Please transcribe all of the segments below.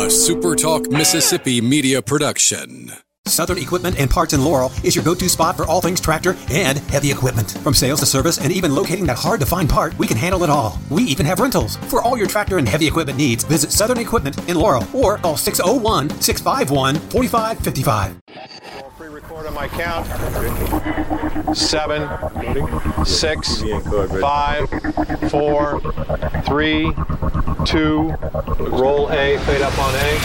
SuperTalk Mississippi media production. Southern Equipment and Parts in Laurel is your go-to spot for all things tractor and heavy equipment. From sales to service and even locating that hard-to-find part, we can handle it all. We even have rentals. For all your tractor and heavy equipment needs, visit Southern Equipment in Laurel or call 601-651-4555. Pre-record on my count. 7, 6, 5, 4, 3, 2. Roll A, fade up on A.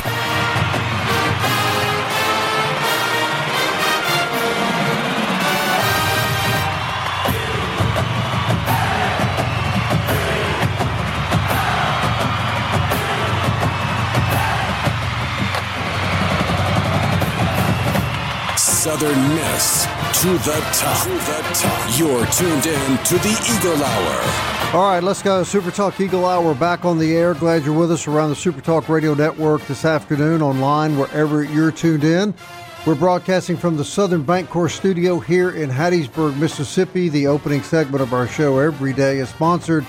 Southern Miss to the top. You're tuned in to the Eagle Hour. All right, let's go. Super Talk Eagle Hour back on the air. Glad you're with us around the Super Talk Radio Network this afternoon, online, wherever you're tuned in. We're broadcasting from the Southern Bancorp studio here in Hattiesburg, Mississippi. The opening segment of our show every day is sponsored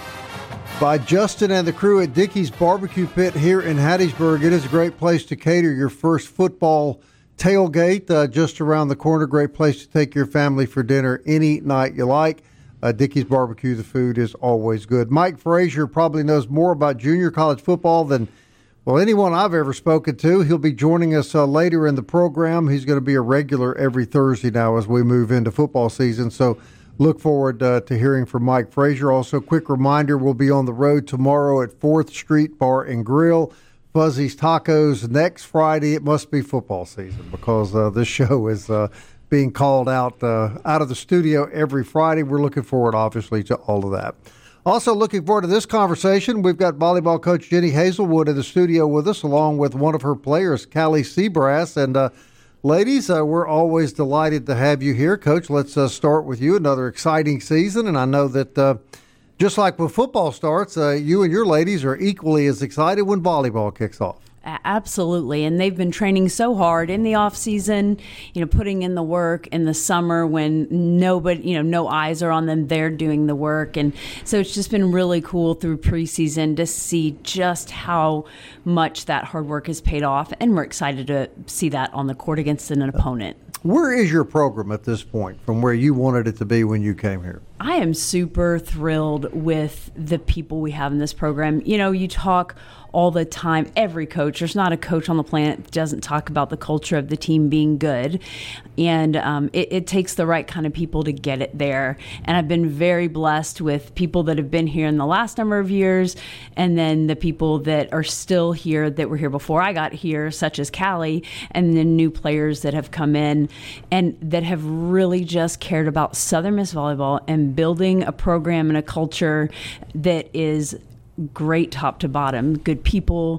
by Justin and the crew at Dickey's Barbecue Pit here in Hattiesburg. It is a great place to cater your first football tailgate, just around the corner. Great place to take your family for dinner any night you like. Dickey's Barbecue, the food is always good. Mike Frazier probably knows more about junior college football than, well, anyone I've ever spoken to. He'll be joining us later in the program. He's going to be a regular every Thursday now as we move into football season. So look forward to hearing from Mike Frazier. Also, quick reminder, we'll be on the road tomorrow at 4th Street Bar and Grill. Fuzzy's Tacos next Friday. It must be football season because this show is being called out of the studio every Friday. We're looking forward, obviously, to all of that. Also looking forward to this conversation. We've got volleyball coach Jenny Hazelwood in the studio with us, along with one of her players, Callie Seabrass. And ladies, we're always delighted to have you here. Coach, let's start with you. Another exciting season, and I know that just like when football starts, you and your ladies are equally as excited when volleyball kicks off. Absolutely. And they've been training so hard in the off season, putting in the work in the summer when nobody, no eyes are on them. They're doing the work. And so it's just been really cool through preseason to see just how much that hard work has paid off. And we're excited to see that on the court against an opponent. Where is your program at this point from where you wanted it to be when you came here? I am super thrilled with the people we have in this program. You talk all the time, every coach, there's not a coach on the planet that doesn't talk about the culture of the team being good. And it takes the right kind of people to get it there. And I've been very blessed with people that have been here in the last number of years, and then the people that are still here that were here before I got here, such as Callie, and then new players that have come in and that have really just cared about Southern Miss volleyball and building a program and a culture that is great top to bottom, good people,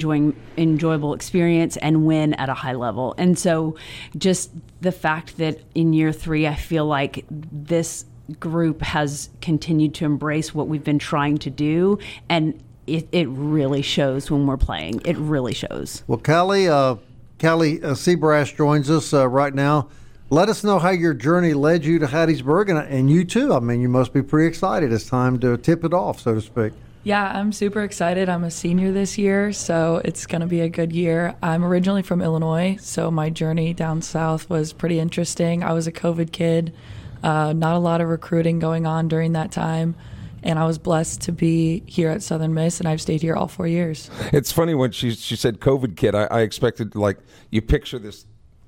enjoyable experience, and win at a high level. And so just the fact that in year 3, I feel like this group has continued to embrace what we've been trying to do, and it really shows when we're playing. It really shows. Well, Callie Seabrass joins us right now. Let us know how your journey led you to Hattiesburg, and you too. I mean, you must be pretty excited. It's time to tip it off, so to speak. Yeah, I'm super excited. I'm a senior this year, so it's going to be a good year. I'm originally from Illinois, so my journey down south was pretty interesting. I was a COVID kid, not a lot of recruiting going on during that time, and I was blessed to be here at Southern Miss, and I've stayed here all 4 years. It's funny when she said COVID kid, I expected, like, you picture this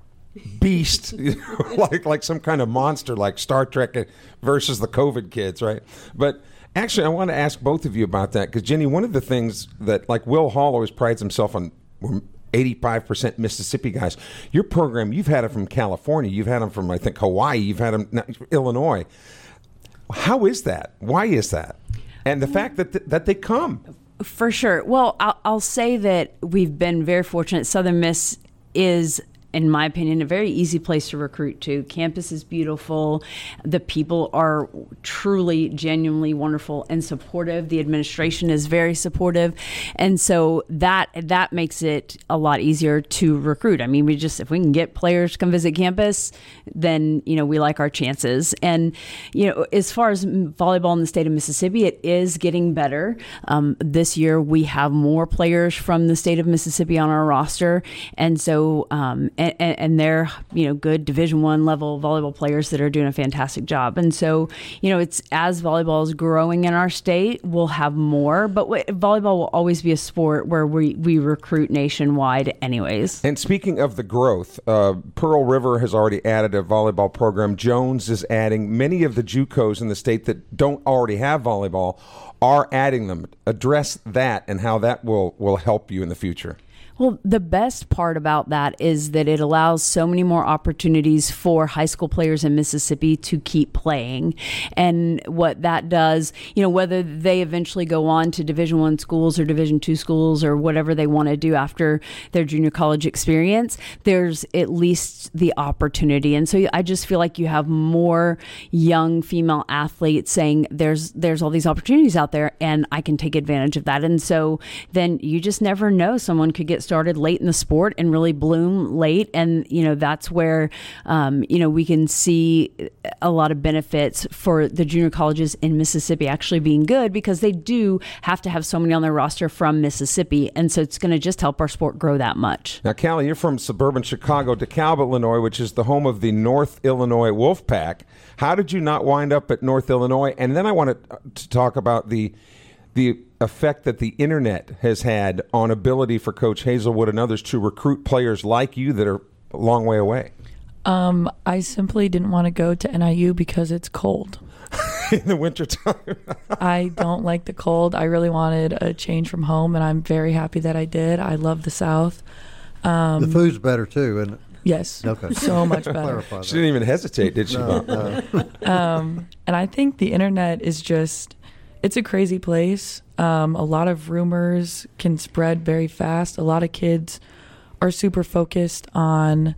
beast, like some kind of monster, like Star Trek versus the COVID kids, right? But actually, I want to ask both of you about that, because Jenny, one of the things that, like, Will Hall always prides himself on, 85% Mississippi guys. Your program, you've had it from California, you've had them from, I think, Hawaii, you've had them Illinois. How is that? Why is that? And the fact that they come. For sure. Well, I'll say that we've been very fortunate. Southern Miss is in my opinion, a very easy place to recruit to. Campus is beautiful. The people are truly, genuinely wonderful and supportive. The administration is very supportive. And so that makes it a lot easier to recruit. I mean, if we can get players to come visit campus, then, we like our chances. And, as far as volleyball in the state of Mississippi, it is getting better. This year, we have more players from the state of Mississippi on our roster. And so, and they're, good Division I level volleyball players that are doing a fantastic job. And so, it's as volleyball is growing in our state, we'll have more. But volleyball will always be a sport where we recruit nationwide anyways. And speaking of the growth, Pearl River has already added a volleyball program. Jones is adding. Many of the JUCOs in the state that don't already have volleyball are adding them. Address that and how that will help you in the future. Well, the best part about that is that it allows so many more opportunities for high school players in Mississippi to keep playing. And what that does, whether they eventually go on to Division I schools or Division II schools or whatever they want to do after their junior college experience, there's at least the opportunity. And so I just feel like you have more young female athletes saying there's all these opportunities out there and I can take advantage of that. And so then you just never know, someone could get started late in the sport and really bloom late. And, that's where, we can see a lot of benefits for the junior colleges in Mississippi actually being good, because they do have to have so many on their roster from Mississippi. And so it's going to just help our sport grow that much. Now, Callie, you're from suburban Chicago, DeKalb, Illinois, which is the home of the North Illinois Wolfpack. How did you not wind up at North Illinois? And then I wanted to talk about the effect that the internet has had on ability for Coach Hazelwood and others to recruit players like you that are a long way away. I simply didn't want to go to NIU because it's cold. In the wintertime. I don't like the cold. I really wanted a change from home, and I'm very happy that I did. I love the South. The food's better, too, isn't it? Yes. Okay. So much better. She didn't even hesitate, did she? No. And I think the internet is it's a crazy place. A lot of rumors can spread very fast. A lot of kids are super focused on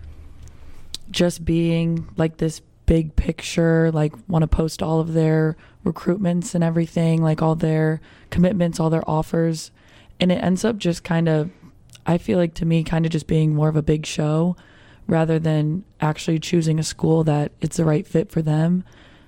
just being like this big picture, like want to post all of their recruitments and everything, like all their commitments, all their offers. And it ends up just I feel like to me, kind of just being more of a big show rather than actually choosing a school that it's the right fit for them.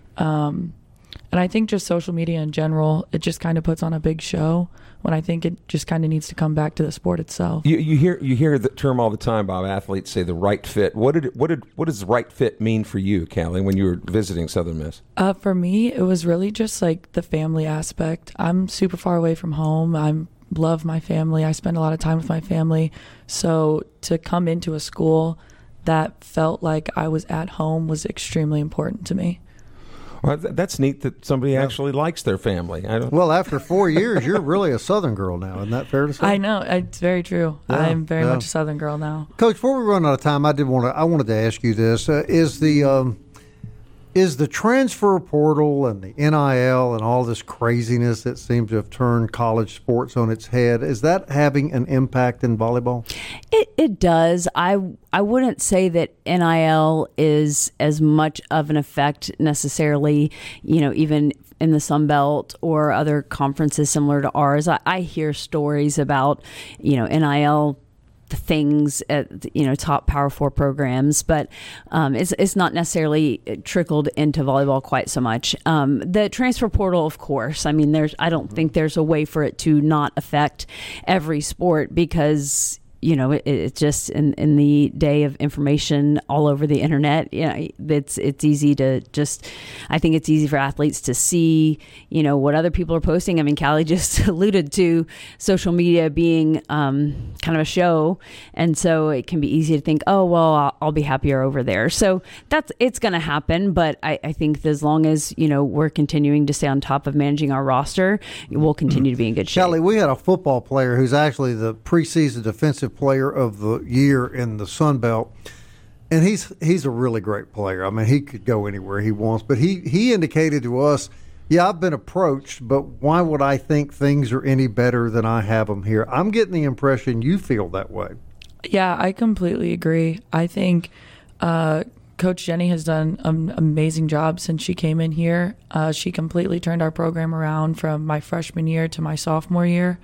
And I think just social media in general, it just kind of puts on a big show when I think it just kind of needs to come back to the sport itself. You hear the term all the time, Bob. Athletes say the right fit. What does the right fit mean for you, Callie, when you were visiting Southern Miss? For me, it was really just like the family aspect. I'm super far away from home. I love my family. I spend a lot of time with my family. So to come into a school that felt like I was at home was extremely important to me. Well, that's neat that somebody actually likes their family. Well, after 4 years, you're really a Southern girl now. Isn't that fair to say? I know. It's very true. Yeah, I'm very much a Southern girl now. Coach, before we run out of time, I wanted to ask you this. Is the transfer portal and the NIL and all this craziness that seems to have turned college sports on its head, is that having an impact in volleyball? It does. I wouldn't say that NIL is as much of an effect necessarily, even in the Sun Belt or other conferences similar to ours. I hear stories about, NIL things at top Power 4 programs, but it's not necessarily trickled into volleyball quite so much. The transfer portal, of course, I don't think there's a way for it to not affect every sport, because it's just in the day of information all over the internet. It's easy to I think it's easy for athletes to see, what other people are posting. Callie just alluded to social media being kind of a show. And so it can be easy to think, oh, well, I'll be happier over there. So it's going to happen. But I think that as long as, we're continuing to stay on top of managing our roster, we'll continue to be in good shape. Callie, we had a football player who's actually the preseason defensive player of the year in the Sun Belt, and he's a really great player. He could go anywhere he wants, but he indicated to us, yeah, I've been approached, but why would I think things are any better than I have them here? I'm getting the impression you feel that way. Yeah, I completely agree. I think Coach Jenny has done an amazing job since she came in here. She completely turned our program around from my freshman year to my sophomore year.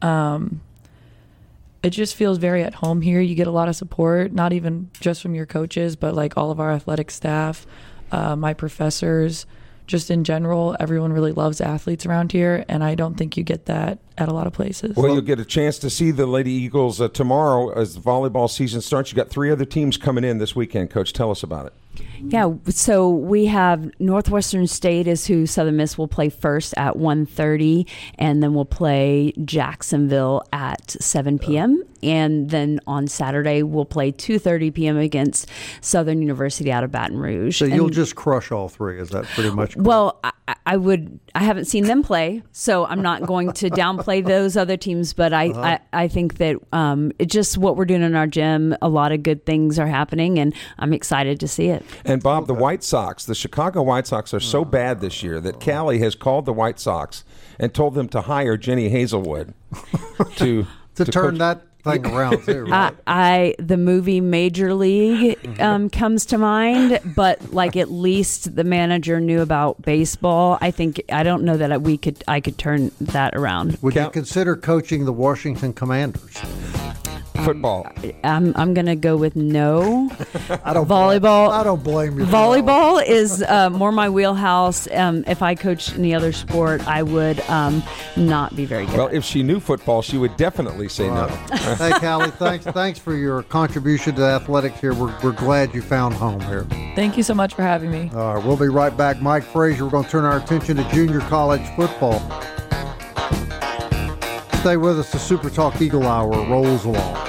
It just feels very at home here. You get a lot of support, not even just from your coaches, but like all of our athletic staff, my professors, just in general. Everyone really loves athletes around here, and I don't think you get that at a lot of places. Well, you'll get a chance to see the Lady Eagles tomorrow as the volleyball season starts. You got 3 other teams coming in this weekend. Coach, tell us about it. Yeah, so we have Northwestern State is who Southern Miss will play first at 1:30, and then we'll play Jacksonville at 7 p.m. And then on Saturday, we'll play 2:30 p.m. against Southern University out of Baton Rouge. So you'll just crush all 3. Is that pretty much correct? Well, I haven't seen them play, so I'm not going to downplay those other teams, but I think that it's just what we're doing in our gym. A lot of good things are happening, and I'm excited to see it. And Bob, the White Sox, the Chicago White Sox are so bad this year that Callie has called the White Sox and told them to hire Jenny Hazelwood to turn that thing around too, right? The movie Major League comes to mind, but like at least the manager knew about baseball. I don't know that I could turn that around. Would you consider coaching the Washington Commanders? Football. I'm going to go with no. I don't blame you. Volleyball is more my wheelhouse. If I coached any other sport, I would not be very good. Well, if she knew football, she would definitely say no. Hey, Callie, thanks for your contribution to athletics here. We're glad you found home here. Thank you so much for having me. All right, we'll be right back. Mike Frazier, we're going to turn our attention to junior college football. Stay with us. The Super Talk Eagle Hour rolls along.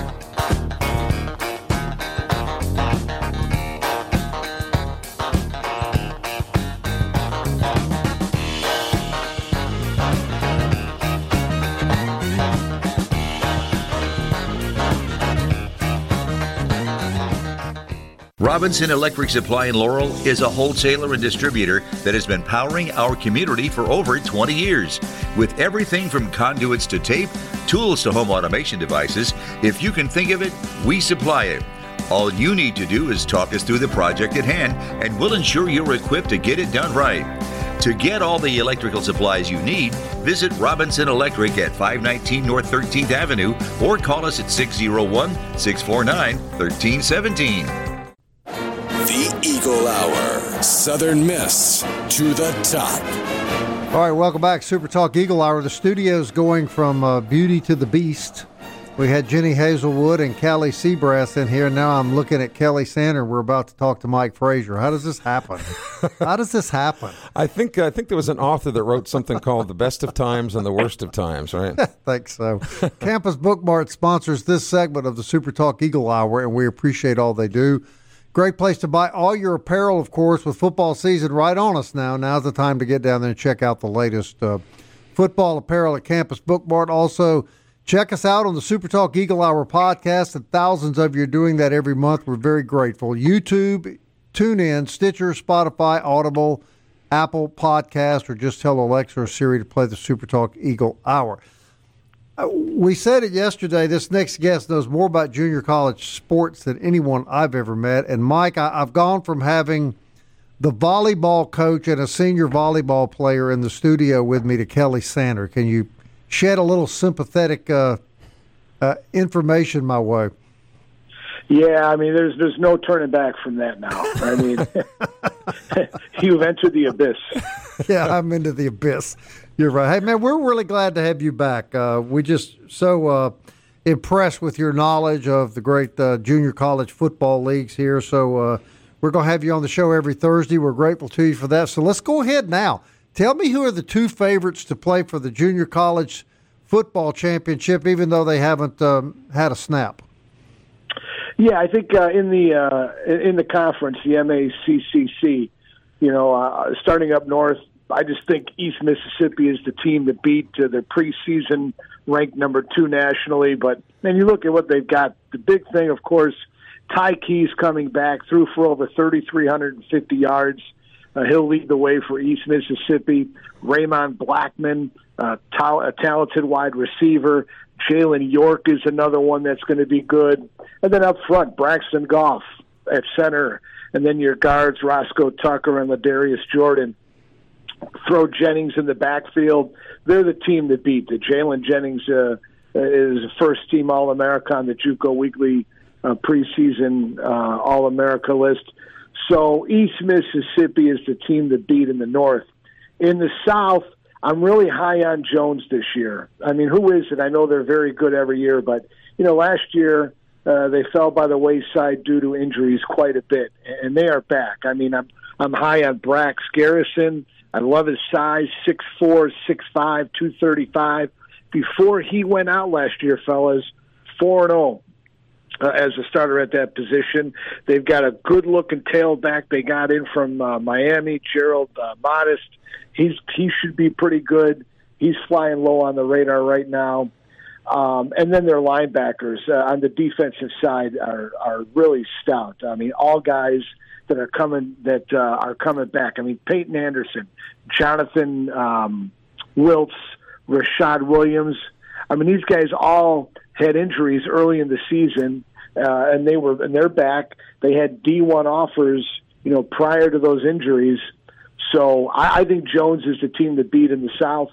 Robinson Electric Supply in Laurel is a wholesaler and distributor that has been powering our community for over 20 years. With everything from conduits to tape, tools to home automation devices, if you can think of it, we supply it. All you need to do is talk us through the project at hand, and we'll ensure you're equipped to get it done right. To get all the electrical supplies you need, visit Robinson Electric at 519 North 13th Avenue or call us at 601-649-1317. The Eagle Hour. Southern Miss to the top. All right, welcome back. Super Talk Eagle Hour. The studio's going from beauty to the beast. We had Jenny Hazelwood and Callie Seabrass in here. Now I'm looking at Kelly Sander. We're about to talk to Mike Frazier. How does this happen? How does this happen? I think there was an author that wrote something called The Best of Times and the Worst of Times, right? I think so. Campus Book Mart sponsors this segment of the Super Talk Eagle Hour, and we appreciate all they do. Great place to buy all your apparel, of course, with football season right on us now. Now's the time to get down there and check out the latest football apparel at Campus Book Mart. Also, check us out on the Super Talk Eagle Hour podcast, and thousands of you are doing that every month. We're very grateful. YouTube, TuneIn, Stitcher, Spotify, Audible, Apple Podcast, or just tell Alexa or Siri to play the Super Talk Eagle Hour. We said it yesterday, this next guest knows more about junior college sports than anyone I've ever met. And, Mike, I've gone from having the volleyball coach and a senior volleyball player in the studio with me to Kelly Sander. Can you shed a little sympathetic information my way? Yeah, I mean, there's no turning back from that now. I mean, you've entered the abyss. Yeah, I'm into the abyss. You're right. Hey, man, we're really glad to have you back. We just so impressed with your knowledge of the great junior college football leagues here. So we're going to have you on the show every Thursday. We're grateful to you for that. So let's go ahead now. Tell me who are the 2 favorites to play for the junior college football championship, even though they haven't had a snap. Yeah, I think in the conference, the MACCC, starting up north, I just think East Mississippi is the team to beat. Their preseason ranked number 2 nationally. But then you look at what they've got. The big thing, of course, Ty Keys coming back, threw for over 3,350 yards. He'll lead the way for East Mississippi. Raymond Blackman, a talented wide receiver. Jalen York is another one that's going to be good. And then up front, Braxton Goff at center. And then your guards, Roscoe Tucker and Ladarius Jordan. Throw Jennings in the backfield. They're the team to beat. The Jalen Jennings is a first-team All-America on the JUCO Weekly preseason All-America list. So East Mississippi is the team to beat in the North. In the South, I'm really high on Jones this year. I mean, who is it? I know they're very good every year, but, last year they fell by the wayside due to injuries quite a bit, and they are back. I mean, I'm high on Brax Garrison. I love his size, 6'4", 6'5", 235. Before he went out last year, fellas, 4-0 as a starter at that position. They've got a good-looking tailback they got in from Miami, Gerald Modest. He should be pretty good. He's flying low on the radar right now. And then their linebackers on the defensive side are really stout. I mean, all guys that are coming back. I mean, Peyton Anderson, Jonathan Wiltz, Rashad Williams. I mean, these guys all had injuries early in the season, and they're back. They had D1 offers, prior to those injuries. So I think Jones is the team to beat in the South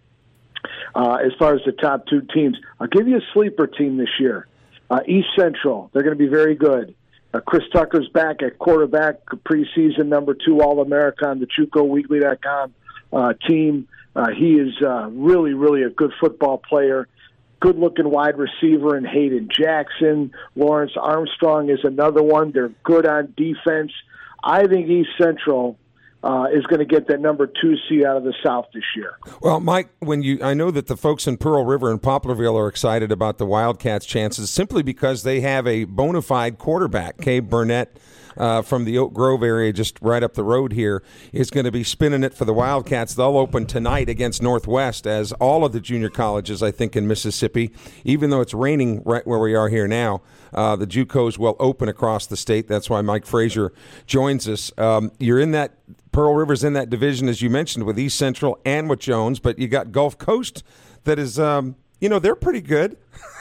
as far as the top two teams. I'll give you a sleeper team this year. East Central, they're going to be very good. Chris Tucker's back at quarterback, preseason number 2 All-America on the JUCOweekly.com team. He is really, really a good football player. Good-looking wide receiver in Hayden Jackson. Lawrence Armstrong is another one. They're good on defense. I think East Central is going to get that number 2 seed out of the South this year. Well, Mike, I know that the folks in Pearl River and Poplarville are excited about the Wildcats' chances simply because they have a bona fide quarterback. Cade Burnett from the Oak Grove area, just right up the road here, is going to be spinning it for the Wildcats. They'll open tonight against Northwest, as all of the junior colleges, I think, in Mississippi, even though it's raining right where we are here now, the JUCOs will open across the state. That's why Mike Frazier joins us. You're in that Pearl River's in that division, as you mentioned, with East Central and with Jones, but you got Gulf Coast that is, they're pretty good.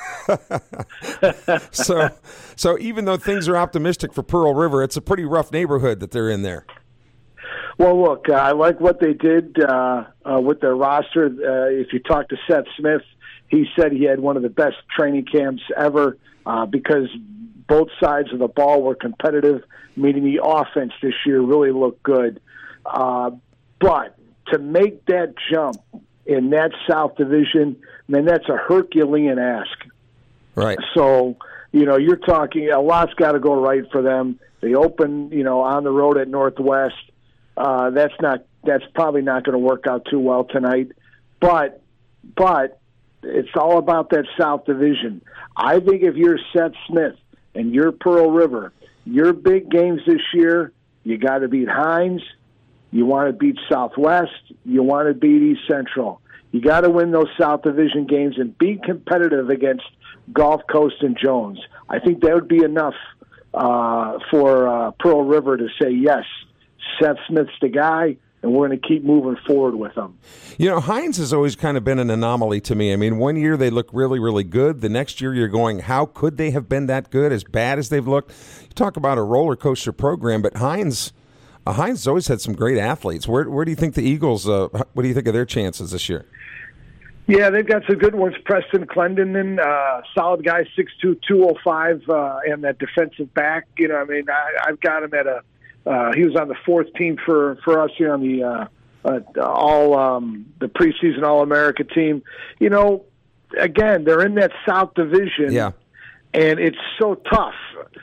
So even though things are optimistic for Pearl River, it's a pretty rough neighborhood that they're in there. Well, look, I like what they did with their roster. If you talk to Seth Smith, he said he had one of the best training camps ever because both sides of the ball were competitive, meaning the offense this year really looked good. But to make that jump in that South Division, man, that's a Herculean ask. Right. So, you're talking a lot's got to go right for them. They open, on the road at Northwest. That's probably not going to work out too well tonight. But it's all about that South Division. I think if you're Seth Smith and you're Pearl River, your big games this year, you got to beat Hines. You want to beat Southwest. You want to beat East Central. You got to win those South Division games and be competitive against Gulf Coast and Jones. I think that would be enough for Pearl River to say, yes, Seth Smith's the guy, and we're going to keep moving forward with him. Hines has always kind of been an anomaly to me. I mean, one year they look really, really good. The next year you're going, how could they have been that good, as bad as they've looked? You talk about a roller coaster program, but Hines has always had some great athletes. Where do you think the Eagles, what do you think of their chances this year? Yeah, they've got some good ones. Preston Clendenin, solid guy, 6'2", 205, and that defensive back. I've got him at he was on the 4th team for us here on the the preseason All-America team. Again, they're in that South Division. Yeah. And it's so tough.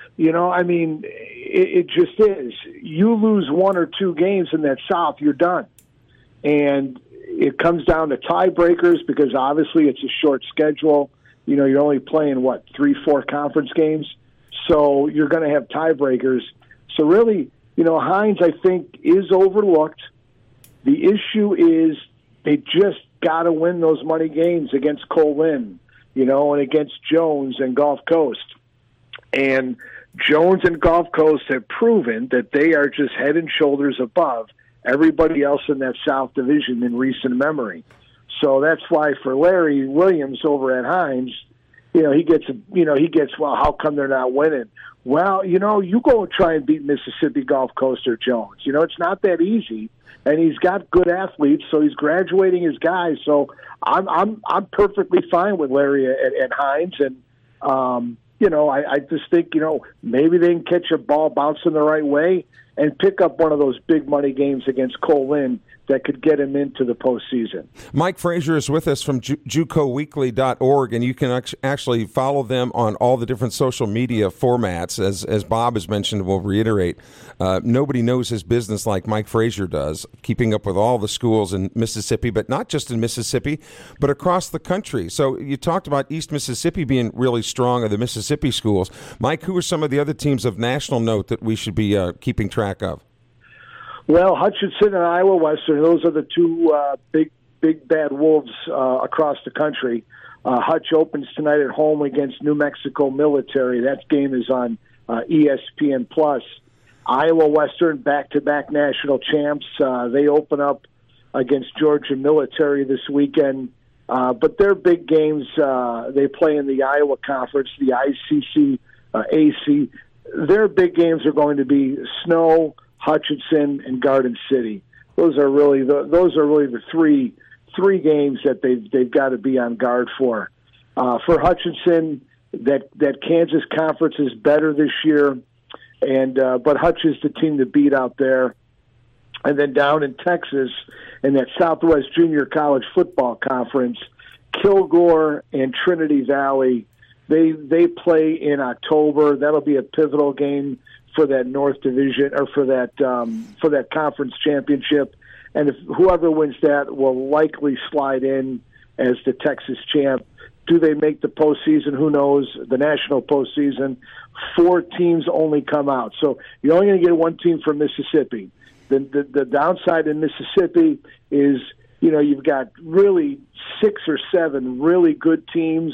It just is. You lose 1 or 2 games in that South, you're done. And it comes down to tiebreakers because obviously it's a short schedule. You're only playing, 3-4 conference games. So you're going to have tiebreakers. So really, Hines, I think, is overlooked. The issue is they just got to win those money games against Colin, and against Jones and Gulf Coast. And Jones and Gulf Coast have proven that they are just head and shoulders above everybody else in that South Division in recent memory. So that's why for Larry Williams over at Hines, he gets, well, how come they're not winning? Well, you go and try and beat Mississippi Gulf Coast or Jones. It's not that easy, and he's got good athletes, so he's graduating his guys. So I'm perfectly fine with Larry at Hines, and I just think maybe they can catch a ball bouncing the right way and pick up one of those big money games against Colin that could get him into the postseason. Mike Frazier is with us from JUCOweekly.org, and you can actually follow them on all the different social media formats. As Bob has mentioned, we'll reiterate, nobody knows his business like Mike Frazier does, keeping up with all the schools in Mississippi, but not just in Mississippi, but across the country. So you talked about East Mississippi being really strong, or the Mississippi schools. Mike, who are some of the other teams of national note that we should be keeping track of? Well, Hutchinson and Iowa Western, those are the two big bad wolves across the country. Hutch opens tonight at home against New Mexico Military. That game is on ESPN+. Iowa Western, back-to-back national champs. They open up against Georgia Military this weekend. But their big games, they play in the Iowa Conference, the ICC, AC. Their big games are going to be Snow, Hutchinson, and Garden City. Those are really the three games that they've got to be on guard for. For Hutchinson, that Kansas conference is better this year, but Hutch is the team to beat out there. And then down in Texas, in that Southwest Junior College Football Conference, Kilgore and Trinity Valley, they play in October. That'll be a pivotal game for that North Division, or for that conference championship. And if whoever wins that will likely slide in as the Texas champ. Do they make the postseason? Who knows? The national postseason, 4 teams only come out. So you're only going to get one team from Mississippi. The downside in Mississippi is, you've got really 6 or 7 really good teams,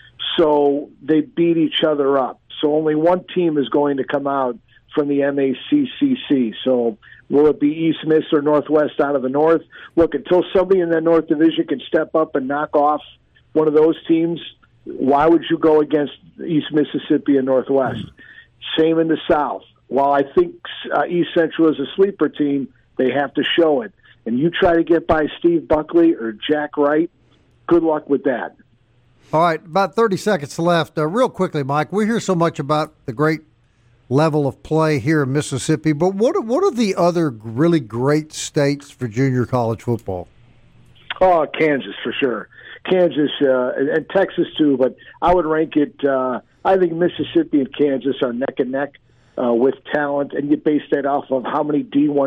so they beat each other up. So only one team is going to come out from the MACCC. So will it be East Miss or Northwest out of the North? Look, until somebody in that North Division can step up and knock off one of those teams, why would you go against East Mississippi and Northwest? Same in the South. While I think East Central is a sleeper team, they have to show it. And you try to get by Steve Buckley or Jack Wright, good luck with that. All right, about 30 seconds left. Real quickly, Mike, we hear so much about the great level of play here in Mississippi, but what are the other really great states for junior college football? Oh, Kansas for sure. Kansas and Texas too, but I would rank it. I think Mississippi and Kansas are neck and neck with talent, and you base that off of how many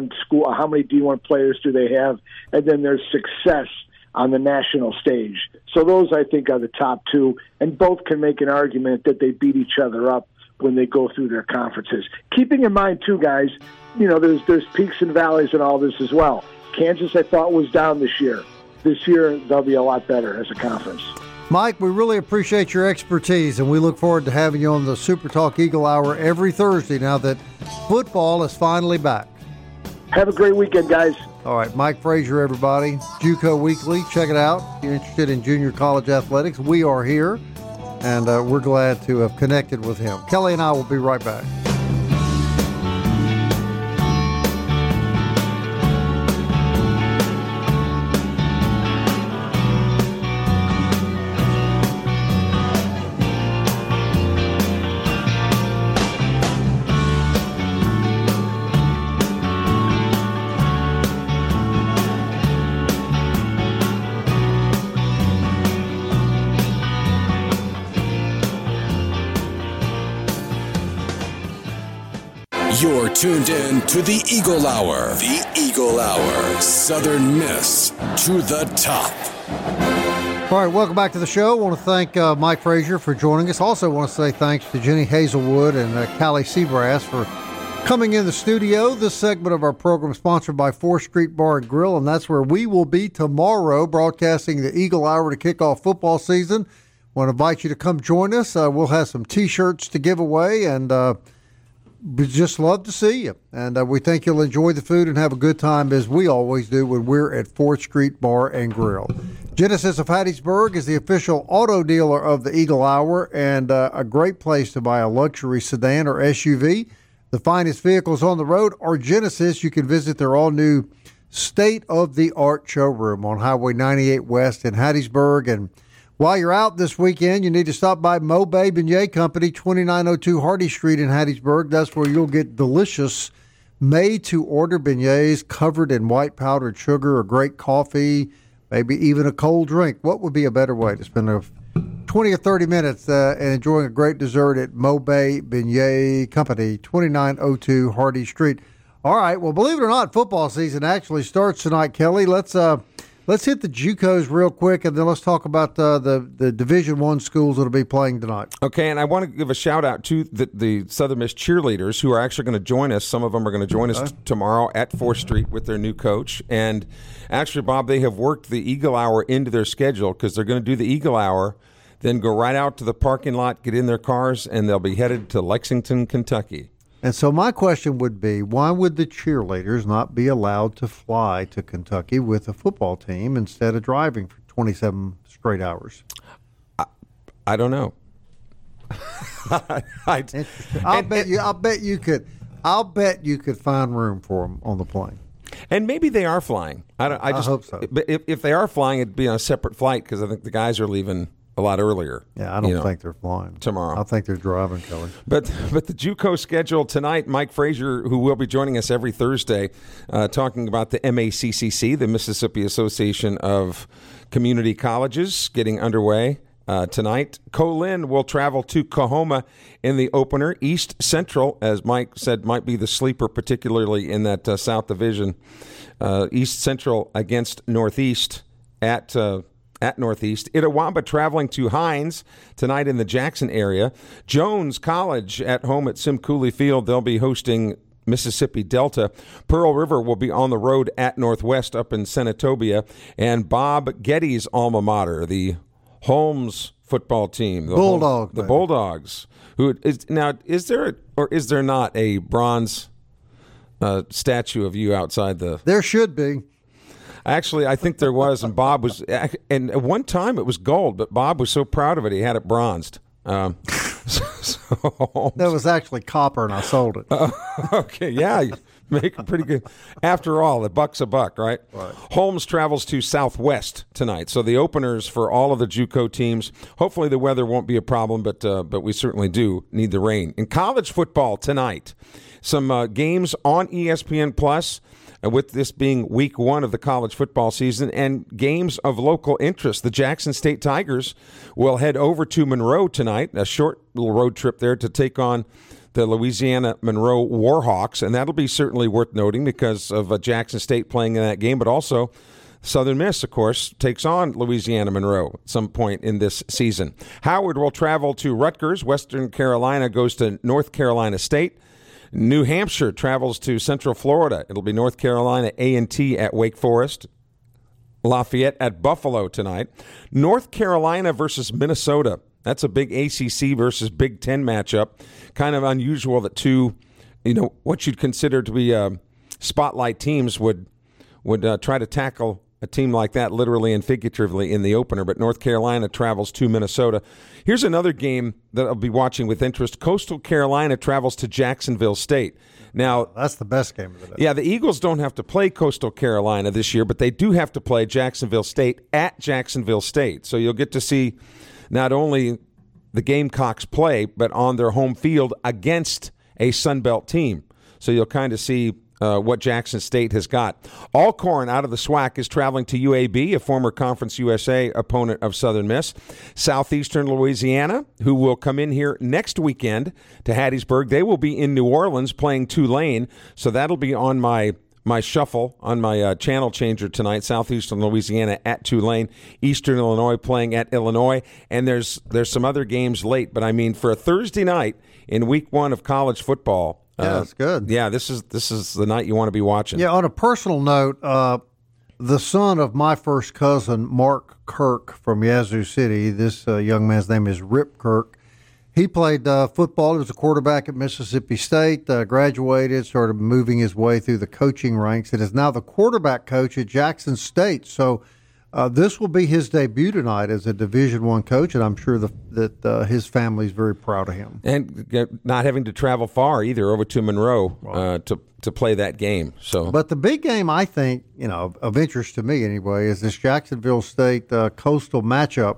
D1 players do they have, and then their success on the national stage. So those, I think, are the top 2, and both can make an argument that they beat each other up when they go through their conferences. Keeping in mind, too, guys, there's peaks and valleys in all this as well. Kansas, I thought, was down this year. This year, they'll be a lot better as a conference. Mike, we really appreciate your expertise, and we look forward to having you on the Super Talk Eagle Hour every Thursday now that football is finally back. Have a great weekend, guys. All right, Mike Frazier, everybody. JUCO Weekly, check it out. If you're interested in junior college athletics, we are here, and we're glad to have connected with him. Kelly and I will be right back. You're tuned in to the Eagle Hour. The Eagle Hour. Southern Miss to the top. All right, welcome back to the show. I want to thank Mike Frazier for joining us. Also want to say thanks to Jenny Hazelwood and Callie Seabrass for coming in the studio. This segment of our program is sponsored by 4th Street Bar and Grill, and that's where we will be tomorrow, broadcasting the Eagle Hour to kick off football season. Want to invite you to come join us. We'll have some T-shirts to give away, and we'd just love to see you. And we think you'll enjoy the food and have a good time, as we always do when we're at 4th Street Bar and Grill. Genesis of Hattiesburg is the official auto dealer of the Eagle Hour and a great place to buy a luxury sedan or SUV. The finest vehicles on the road are Genesis. You can visit their all-new state-of-the-art showroom on Highway 98 West in Hattiesburg. And while you're out this weekend, you need to stop by Mobay Beignet Company, 2902 Hardy Street in Hattiesburg. That's where you'll get delicious made-to-order beignets covered in white powdered sugar, a great coffee, maybe even a cold drink. What would be a better way to spend 20 or 30 minutes and enjoying a great dessert at Mobay Beignet Company, 2902 Hardy Street? All right, well, believe it or not, football season actually starts tonight, Kelly. Let's hit the JUCOs real quick, and then let's talk about the Division I schools that will be playing tonight. Okay, and I want to give a shout-out to the Southern Miss cheerleaders who are actually going to join us. Some of them are going to join us tomorrow at 4th Street with their new coach. And actually, Bob, they have worked the Eagle Hour into their schedule because they're going to do the Eagle Hour, then go right out to the parking lot, get in their cars, and they'll be headed to Lexington, Kentucky. And so my question would be, why would the cheerleaders not be allowed to fly to Kentucky with a football team instead of driving for 27 straight hours? I don't know. I'll bet you could find room for them on the plane. And maybe they are flying. I hope so. But if they are flying, it'd be on a separate flight because I think the guys are leaving a lot earlier. Yeah, I don't think they're flying tomorrow. I think they're driving, Kelly. But the JUCO schedule tonight, Mike Frazier, who will be joining us every Thursday, talking about the MACCC, the Mississippi Association of Community Colleges, getting underway tonight. Colin will travel to Coahoma in the opener. East Central, as Mike said, might be the sleeper, particularly in that South Division. East Central against Northeast at Northeast. Itawamba traveling to Hines tonight in the Jackson area. Jones College at home at Sim Cooley Field. They'll be hosting Mississippi Delta. Pearl River will be on the road at Northwest up in Senatobia. And Bob Getty's alma mater, the Holmes football team. The Bulldogs. Is there or is there not a bronze statue of you outside the... There should be. Actually, I think there was, and Bob was, and at one time it was gold, but Bob was so proud of it he had it bronzed. That was actually copper, and I sold it. Okay, yeah, you make it pretty good. After all, a buck's a buck, right? Holmes travels to Southwest tonight, so the openers for all of the JUCO teams. Hopefully, the weather won't be a problem, but we certainly do need the rain. In college football tonight, some games on ESPN Plus. With this being week 1 of the college football season and games of local interest, the Jackson State Tigers will head over to Monroe tonight, a short little road trip there to take on the Louisiana Monroe Warhawks, and that'll be certainly worth noting because of Jackson State playing in that game, but also Southern Miss, of course, takes on Louisiana Monroe at some point in this season. Howard will travel to Rutgers. Western Carolina goes to North Carolina State. New Hampshire travels to Central Florida. It'll be North Carolina A&T at Wake Forest. Lafayette at Buffalo tonight. North Carolina versus Minnesota. That's a big ACC versus Big Ten matchup. Kind of unusual that two, what you'd consider to be spotlight teams would try to tackle a team like that literally and figuratively in the opener, but North Carolina travels to Minnesota. Here's another game that I'll be watching with interest. Coastal Carolina travels to Jacksonville State. Now, that's the best game of the day. Yeah, the Eagles don't have to play Coastal Carolina this year, but they do have to play Jacksonville State at Jacksonville State. So you'll get to see not only the Gamecocks play, but on their home field against a Sun Belt team. So you'll kind of see what Jackson State has got. Alcorn out of the SWAC is traveling to UAB, a former Conference USA opponent of Southern Miss. Southeastern Louisiana, who will come in here next weekend to Hattiesburg. They will be in New Orleans playing Tulane, so that'll be on my shuffle, on my channel changer tonight. Southeastern Louisiana at Tulane. Eastern Illinois playing at Illinois. And there's some other games late, but I mean for a Thursday night in week 1 of college football, yeah, that's good. Yeah, this is the night you want to be watching. Yeah, on a personal note, the son of my first cousin, Mark Kirk from Yazoo City, this young man's name is Rip Kirk. He played football. He was a quarterback at Mississippi State, graduated, started moving his way through the coaching ranks, and is now the quarterback coach at Jackson State. So This will be his debut tonight as a Division I coach, and I'm sure that his family is very proud of him. And not having to travel far either, over to Monroe to play that game. So, but the big game, I think, of interest to me anyway, is this Jacksonville State Coastal matchup.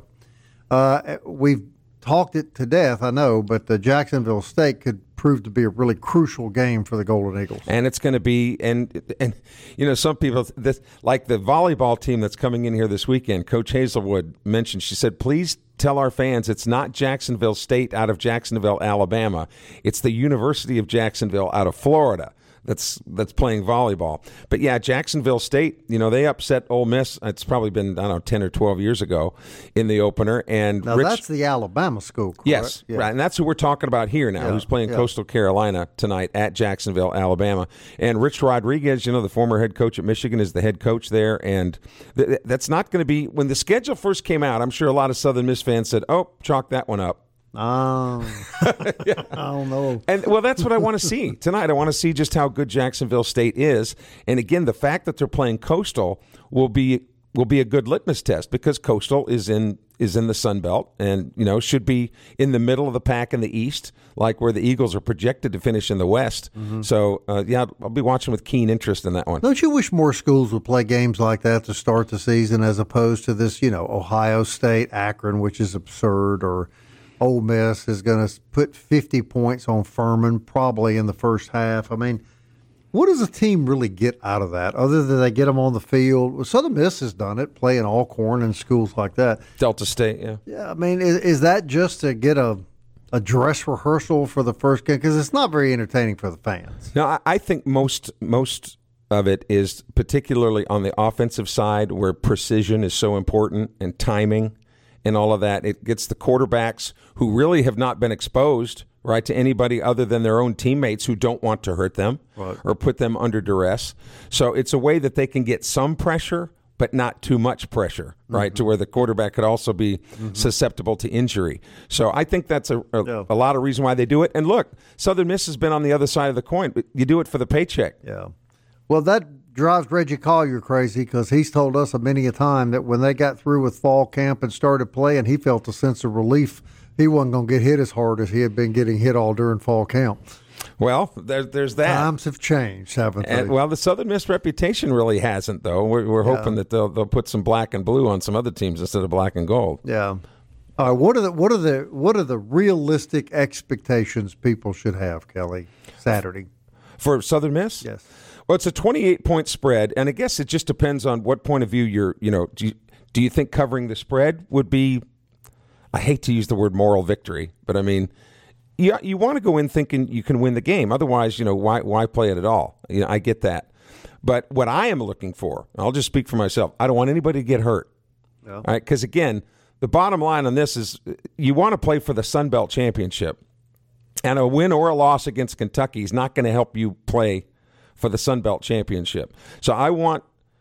We've talked it to death, I know, but the Jacksonville State could prove to be a really crucial game for the Golden Eagles. And it's going to be, and some people, like the volleyball team that's coming in here this weekend, Coach Hazelwood mentioned, she said, please tell our fans it's not Jacksonville State out of Jacksonville, Alabama. It's the University of Jacksonville out of Florida that's playing volleyball. But yeah, Jacksonville State, they upset Ole Miss. It's probably been, 10 or 12 years ago in the opener. And now that's the Alabama school, correct? Yes, yeah. Right. And that's who we're talking about here now, who's playing Coastal Carolina tonight at Jacksonville, Alabama. And Rich Rodriguez, the former head coach at Michigan, is the head coach there. And that's not going to be, when the schedule first came out, I'm sure a lot of Southern Miss fans said, oh, chalk that one up. I don't know. And well, that's what I want to see tonight. I want to see just how good Jacksonville State is. And again, the fact that they're playing Coastal will be a good litmus test, because Coastal is in the Sun Belt and should be in the middle of the pack in the East, like where the Eagles are projected to finish in the West. Mm-hmm. So I'll be watching with keen interest in that one. Don't you wish more schools would play games like that to start the season, as opposed to this Ohio State, Akron, which is absurd, or Ole Miss is going to put 50 points on Furman probably in the first half. I mean, what does a team really get out of that, other than they get them on the field? Well, Southern Miss has done it, playing Alcorn and schools like that. Delta State, yeah. Yeah, I mean, is that just to get a dress rehearsal for the first game? Because it's not very entertaining for the fans. No, I think most of it is particularly on the offensive side, where precision is so important, and timing and all of that. It gets the quarterbacks who really have not been exposed, right, to anybody other than their own teammates who don't want to hurt them or put them under duress. So it's a way that they can get some pressure, but not too much pressure, right, to where the quarterback could also be susceptible to injury. So I think that's a lot of reason why they do it. And look, Southern Miss has been on the other side of the coin, but you do it for the paycheck. Yeah. Well, that drives Reggie Collier crazy, because he's told us many a time that when they got through with fall camp and started playing, he felt a sense of relief. He wasn't going to get hit as hard as he had been getting hit all during fall camp. Well, there's that. Times have changed, haven't they? Well, the Southern Miss reputation really hasn't, though. We're hoping that they'll put some black and blue on some other teams instead of black and gold. Yeah. All right. What are the realistic expectations people should have, Kelly, Saturday for Southern Miss? Yes. Well, it's a 28-point spread, and I guess it just depends on what point of view you're. Do you think covering the spread would be? I hate to use the word moral victory, but I mean, you want to go in thinking you can win the game. Otherwise, why play it at all? I get that, but what I am looking for, I'll just speak for myself. I don't want anybody to get hurt. Yeah. All right, because again, the bottom line on this is you want to play for the Sun Belt Championship, and a win or a loss against Kentucky is not going to help you play for the Sun Belt Championship. So I want,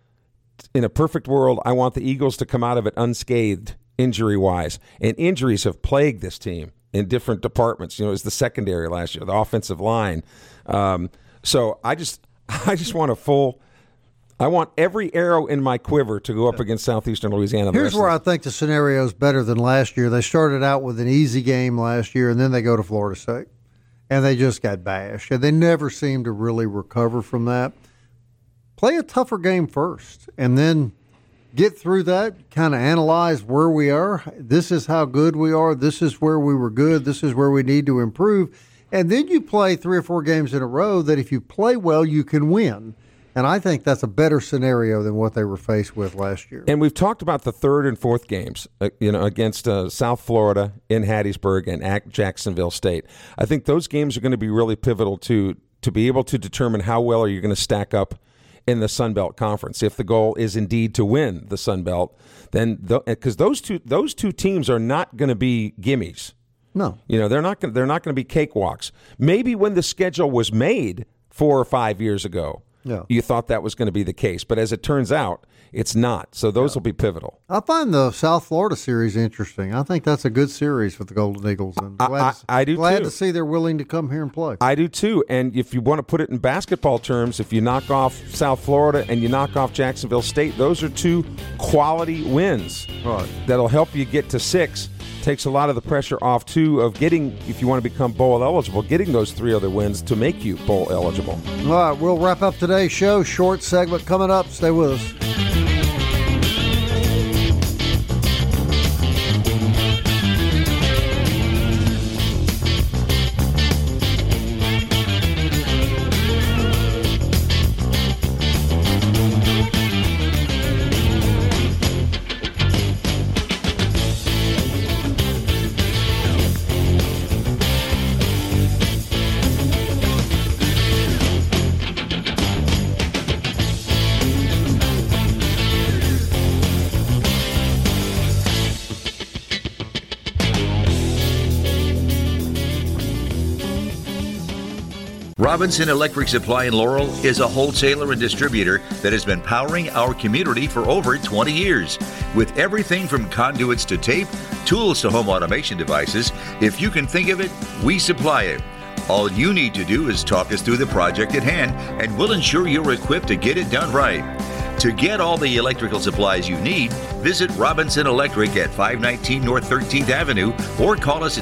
in a perfect world, I want the Eagles to come out of it unscathed injury-wise. And injuries have plagued this team in different departments. It was the secondary last year, the offensive line. So I just want I want every arrow in my quiver to go up against Southeastern Louisiana. Here's where I think the scenario is better than last year. They started out with an easy game last year, and then they go to Florida State. And they just got bashed. And they never seemed to really recover from that. Play a tougher game first, and then get through that, kind of analyze where we are. This is how good we are. This is where we were good. This is where we need to improve. And then you play 3 or 4 games in a row that if you play well, you can win. And I think that's a better scenario than what they were faced with last year. And we've talked about the 3rd and 4th games, against South Florida in Hattiesburg and at Jacksonville State. I think those games are going to be really pivotal to be able to determine how well are you going to stack up in the Sun Belt Conference. If the goal is indeed to win the Sun Belt, then because those two teams are not going to be gimmies. No, they're not going to be cakewalks. Maybe when the schedule was made 4 or 5 years ago. you thought that was going to be the case. But as it turns out, it's not. So those will be pivotal. I find the South Florida series interesting. I think that's a good series for the Golden Eagles. And I do glad too. to see they're willing to come here and play. I do too. And if you want to put it in basketball terms, if you knock off South Florida and you knock off Jacksonville State, those are 2 quality wins that'll help you get to 6. Takes a lot of the pressure off, too, of getting, if you want to become bowl eligible, getting those 3 other wins to make you bowl eligible. All right, we'll wrap up today's show. Short segment coming up. Stay with us. Robinson Electric Supply in Laurel is a wholesaler and distributor that has been powering our community for over 20 years. With everything from conduits to tape, tools to home automation devices, if you can think of it, we supply it. All you need to do is talk us through the project at hand, and we'll ensure you're equipped to get it done right. To get all the electrical supplies you need, visit Robinson Electric at 519 North 13th Avenue or call us at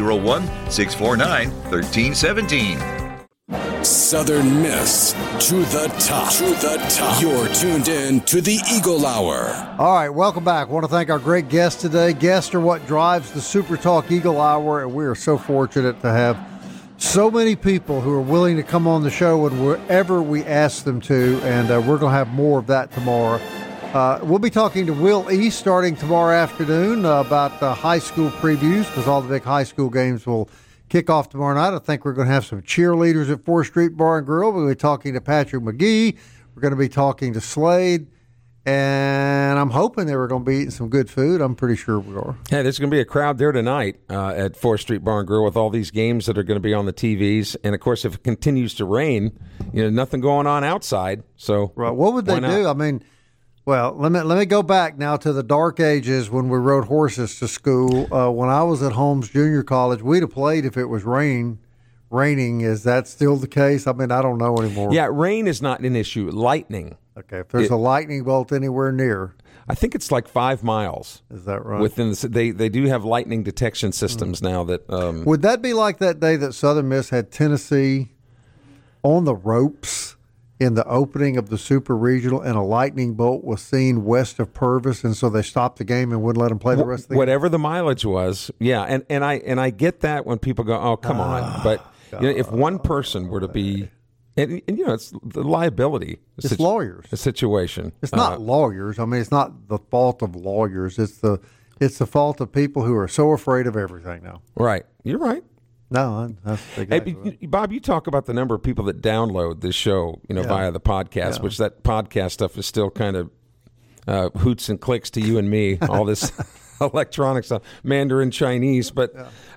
601-649-1317. Southern Miss to the top. To the top. You're tuned in to the Eagle Hour. All right, welcome back. I want to thank our great guests today. Guests are what drives the Super Talk Eagle Hour, and we are so fortunate to have so many people who are willing to come on the show whenever we ask them to, and we're going to have more of that tomorrow. We'll be talking to Will East starting tomorrow afternoon about high school previews, because all the big high school games will kick off tomorrow night. I think we're going to have some cheerleaders at 4th Street Bar and Grill. We'll be talking to Patrick McGee. We're going to be talking to Slade. And I'm hoping they were going to be eating some good food. I'm pretty sure we are. Yeah, there's going to be a crowd there tonight at 4th Street Bar and Grill with all these games that are going to be on the TVs. And, of course, if it continues to rain, nothing going on outside. So right. What would they do? I mean, well, let me go back now to the dark ages when we rode horses to school. When I was at Holmes Junior College, we'd have played if it was raining. Is that still the case? I mean, I don't know anymore. Yeah, rain is not an issue. Lightning. Okay, if there's a lightning bolt anywhere near. I think it's like 5 miles. Is that right? Within they do have lightning detection systems now that. Would that be like that day that Southern Miss had Tennessee on the ropes in the opening of the Super Regional, and a lightning bolt was seen west of Purvis, and so they stopped the game and wouldn't let them play the rest of the game? Whatever the mileage was, yeah. And I get that when people go, oh, come on. But if one person were to be, and it's the liability. It's lawyers. The situation. It's not lawyers. I mean, it's not the fault of lawyers. It's the fault of people who are so afraid of everything now. Right. You're right. No, that's exactly right. Bob, you talk about the number of people that download this show, via the podcast, which that podcast stuff is still kind of hoots and clicks to you and me, all this electronic stuff, Mandarin Chinese. But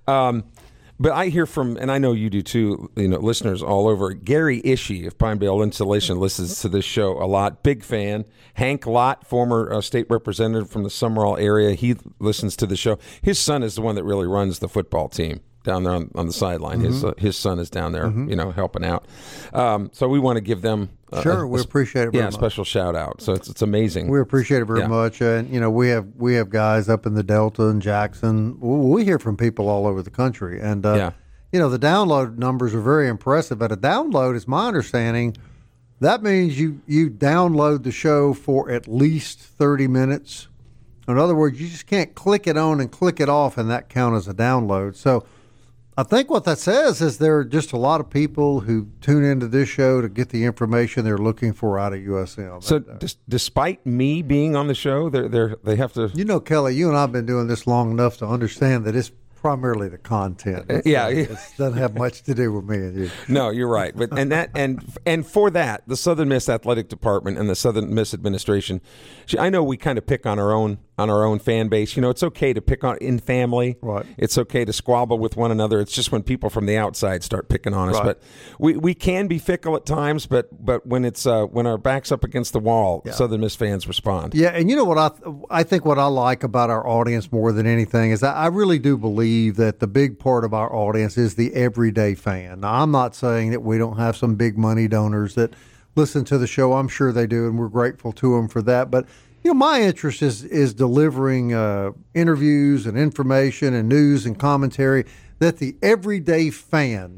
I hear from, and I know you do too, listeners all over. Gary Ishii of Pine Bale Insulation listens to this show a lot. Big fan. Hank Lott, former state representative from the Summerall area, he listens to the show. His son is the one that really runs the football team down there on the sideline. His son is down there, helping out. So we want to give them we appreciate it very much. A special shout out. So it's amazing. We appreciate it very much. And we have guys up in the Delta and Jackson. We hear from people all over the country, and the download numbers are very impressive. But a download, is my understanding, that means you download the show for at least 30 minutes. In other words, you just can't click it on and click it off and that count as a download. So I think what that says is there are just a lot of people who tune into this show to get the information they're looking for out of USM. So despite me being on the show, they have to... Kelly, you and I have been doing this long enough to understand that it's primarily the content. It doesn't have much to do with me and you. No, you're right. But and for that, the Southern Miss Athletic Department and the Southern Miss Administration, I know we kind of pick on our own on our own fan base. It's okay to pick on in family. Right. It's okay to squabble with one another. It's just when people from the outside start picking on us. Right. But we can be fickle at times. But when it's when our back's up against the wall, Southern Miss fans respond. Yeah, and you know what I think what I like about our audience more than anything is I really do believe that the big part of our audience is the everyday fan. Now, I'm not saying that we don't have some big money donors that listen to the show. I'm sure they do, and we're grateful to them for that. But my interest is delivering interviews and information and news and commentary that the everyday fan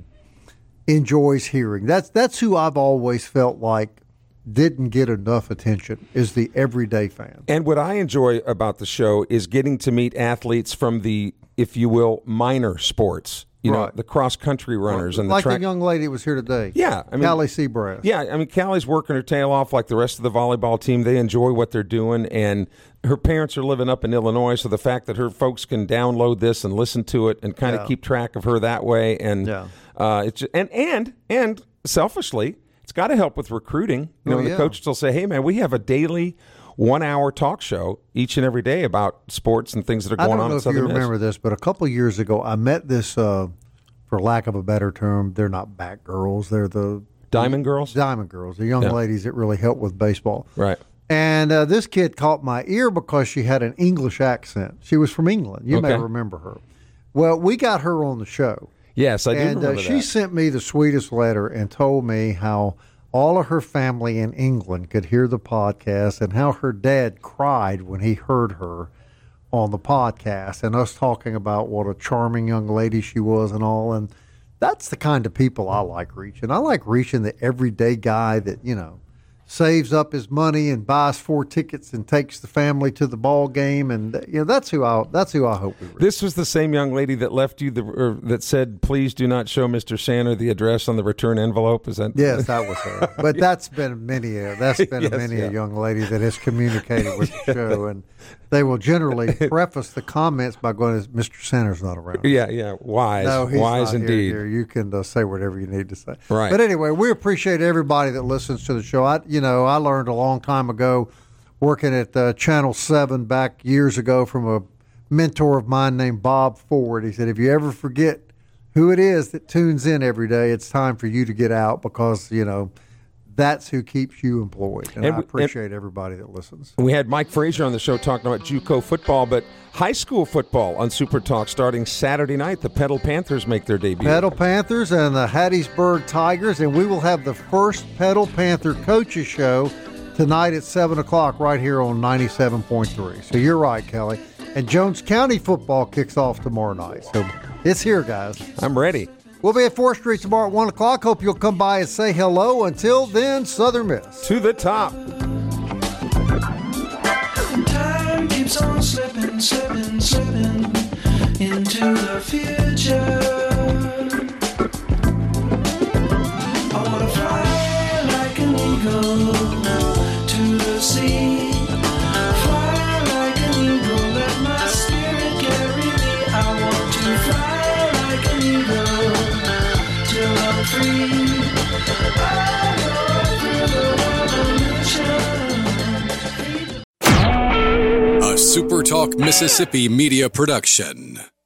enjoys hearing. That's who I've always felt like didn't get enough attention, is the everyday fan. And what I enjoy about the show is getting to meet athletes from the, if you will, minor sports. The cross-country runners and the like track. the young lady that was here today. Yeah. Callie Seabrass. Yeah, Callie's working her tail off like the rest of the volleyball team. They enjoy what they're doing, and her parents are living up in Illinois, so the fact that her folks can download this and listen to it and kind of keep track of her that way, and it's just, and selfishly, it's got to help with recruiting. The coaches will say, "Hey, man, we have a daily 1-hour talk show each and every day about sports and things that are going on in Southern Miss." I don't know if you remember this, but a couple of years ago, I met this, for lack of a better term, they're not back girls. They're the Diamond Girls? Diamond Girls, the young ladies that really help with baseball. Right. And this kid caught my ear because she had an English accent. She was from England. You may remember her. Well, we got her on the show. Yes, I do remember that. And she sent me the sweetest letter and told me how all of her family in England could hear the podcast and how her dad cried when he heard her on the podcast and us talking about what a charming young lady she was and all. And that's the kind of people I like reaching. I like reaching the everyday guy that, saves up his money and buys 4 tickets and takes the family to the ball game, and that's who I hope we reach. This was the same young lady that left you that said, "Please do not show Mr. Sander the address on the return envelope." Is that? Yes, that was her. But that's been many a young lady that has communicated with the show, and they will generally preface the comments by going, "Mr. Sander's not around." Yeah, wise. No, he's wise not indeed. Here. You can say whatever you need to say. Right. But anyway, we appreciate everybody that listens to the show. I learned a long time ago working at Channel 7 back years ago from a mentor of mine named Bob Ford. He said, if you ever forget who it is that tunes in every day, it's time for you to get out because, that's who keeps you employed. And I appreciate everybody that listens. We had Mike Frazier on the show talking about JUCO football, but high school football on Super Talk starting Saturday night. The Petal Panthers make their debut. Petal Panthers and the Hattiesburg Tigers, and we will have the first Petal Panther coaches show tonight at 7 o'clock right here on 97.3. So you're right, Kelly. And Jones County football kicks off tomorrow night. So it's here, guys. I'm ready. We'll be at 4th Street tomorrow at 1 o'clock. Hope you'll come by and say hello. Until then, Southern Miss. To the top. Time keeps on slipping, slipping, slipping into the future. I want to fly like an eagle to the sea. Fly like an eagle, let my spirit carry me. I want to fly like an eagle till I'm free. I go through the revolution. A SuperTalk Mississippi media production.